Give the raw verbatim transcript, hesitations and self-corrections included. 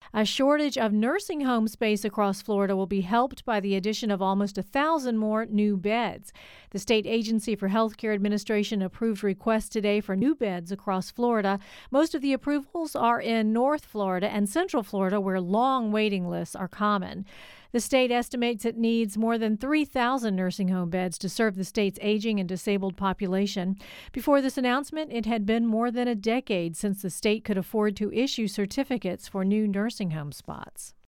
A shortage of nursing home space across Florida will be helped by the addition of almost a thousand more new beds. The State Agency for Healthcare Administration approved requests today for new beds across Florida. Most of the approvals are in North Florida and Central Florida, where long waiting lists are common. The state estimates it needs more than three thousand nursing home beds to serve the state's aging and disabled population. Before this announcement, it had been more than a decade since the state could afford to issue certificates for new nursing home spots.